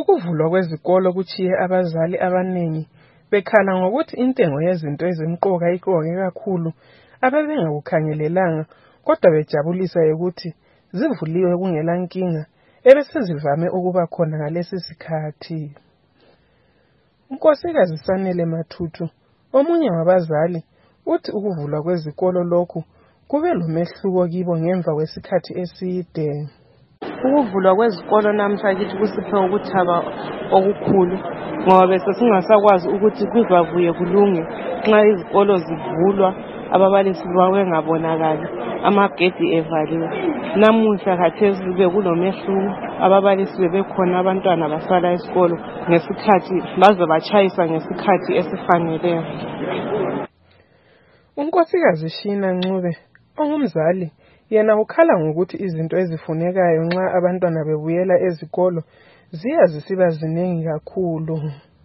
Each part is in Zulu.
Ukuvulwa kwezikolo kuchiye abazali abaningi bekhala ngokuthi intengo yezinto ezimqoka ikhokhe kakhulu ababengakukhangelelanga, kodwa bejabulisa ukuthi zivuliwe kungela nkinga ebesezivame ukuba khona ngalesi sikhathi. uNkosikazi Sanele Matutu, omunye wabazali, uthi ukuvulwa kwezikolo lokhu kube lomehluko kibo ngemva kwesikhathi eside. Ukuvulwa kwezikolo namhla kithi kusiphe ukuthaba okukhulu ngoba bese singasakwazi ukuthi kuzavuye kulunge nxa izikolo zivulwa, ababalisi bengabonakali, amagedi evaliwe. Namuhla khathesi bekulomehluko, ababalisi bebekhona, abantwana basala esikolo ngesikhathi baze batshayisa ngesikhathi esifaneleyo. uNkosikazi Shina Ncube, ongumzali, yena ukhala ngokuthi izinto ezifunekayo nxa abantwana bebuyela ezikolo ziya zisiba ziningi kakhulu.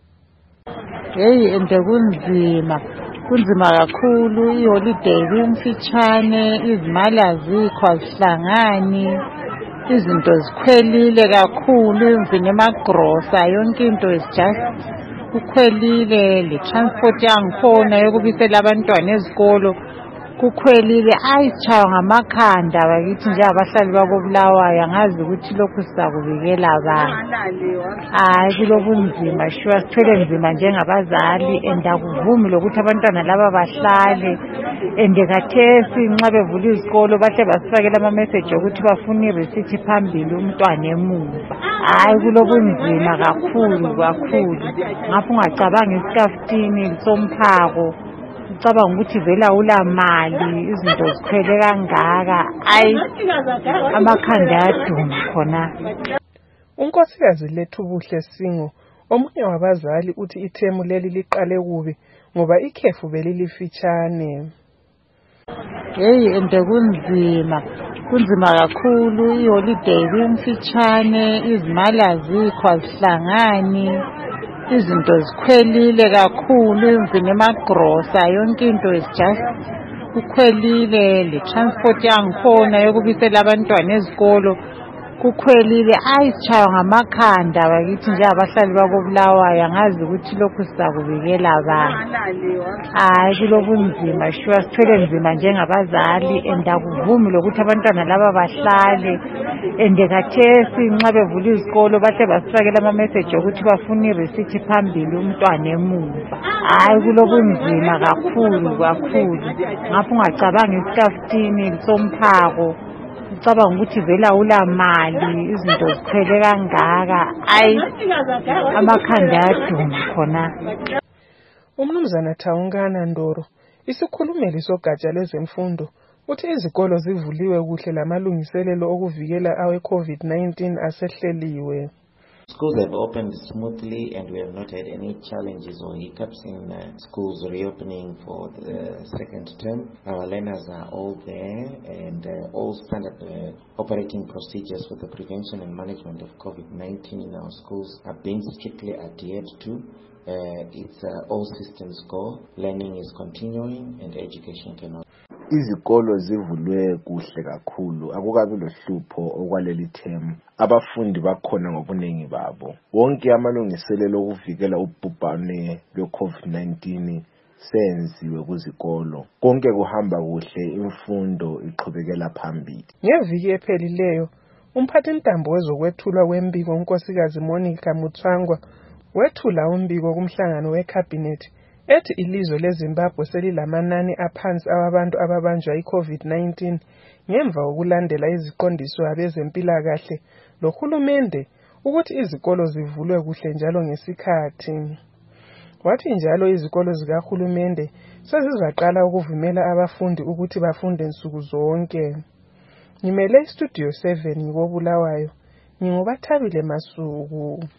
Ende kunzima kakhulu, iholiday imfitshane, izimali azikho, azihlangani, izinto zikhwelile kakhulu, even emagrosa yonke into is just kukhwelile, le transport yangikhona yokubisela abantwana ezikolo kukhwelile. Ayitshaywa ngamakhanda bakithi nje abahlali bakoBulawayo, angazi ukuthi lokhu sizakubikela abantu. Kulobunzima, sithwele nzima njengabazali, and akuvumi lokuthi abantwana laba bahlale. And khathesi nxa bevula izikolo bahle basifakela ama-message ukuthi bafuna i-receipt phambili umntwana emuva. Kulobunzima kakhulu. Ngapho ungacabangi isikhaftini somphako, ucabanga ukuthi vele awulamali, izinto zikhwele kangaka. Amakhanda ayaduma khona. uNkosikazi Lethubuhle Singo, omunye wabazali, uthi ithemu leli liqale kubi ngoba ikhefu belilifitshane. Ende kunzima kakhulu, iholiday imfitshane, izimali azikho, azihlangani, izinto zikhwelile kakhulu, even emagrosa yonke into is just kukhwelile, le transport yangikhona yokubisela abantwana ezikolo kukhwelile. Ayitshaywa ngamakhanda bakithi nje abahlali bakoBulawayo, angazi ukuthi lokhu sizakubikela abantu. Kulobunzima, sithwele nzima njengabazali, and akuvumi lokuthi abantwana laba bahlale. And khathesi nxa bevula izikolo bahle basifakela ama-message ukuthi bafuna i-receipt phambili umntwana emuva. Kulobunzima kakhulu. Ngapho ungacabangi isikhaftini somphako, ucabanga ukuthi vele awulamali, izinto zikhwele kangaka. Amakhanda ayaduma khona. uMnumzana Thawungana Ndoro, isikhulumeli sogatsha lwezemfundo, uthi izikolo zivuliwe kuhle lamalungiselelo okuvikela awe-COVID-19 asehleliwe. Schools have opened smoothly and we have not had any challenges or hiccups in schools reopening for the second term. Our learners are all there and all standard operating procedures for the prevention and management of COVID-19 in our schools are being strictly adhered to. It's all systems go. Learning is continuing and education cannot. Izikolo zivulwe kuhle kakhulu, akukabi lohlupho okwaleli themu. Abafundi bakhona ngobunengi babo. Wonke amalungiselelo okuvikela ubhubhane lwe-COVID-19 senziwe kuzikolo. Konke kuhamba kuhle, imfundo iqhubekela phambili. Ngeviki ephelileyo, umphathintambo wezokwethulwa kwembiko uNkosikazi Monica Mutsvangwa wethula umbiko kumhlangano weCabinet ethi ilizwe leZimbabwe selilamanani aphansi awabantu ababanjwa i-COVID-19 ngemva kokulandela iziqondiso abezempilakahle lohulumende ukuthi izikolo zivulwe kuhle njalo ngesikhathi. Wathi njalo izikolo zikahulumende sezizaqala ukuvumela abafundi ukuthi bafunde nsuku zonke. Ngimele iStudio 7 ngoBulawayo, nginguBathabile Masuku.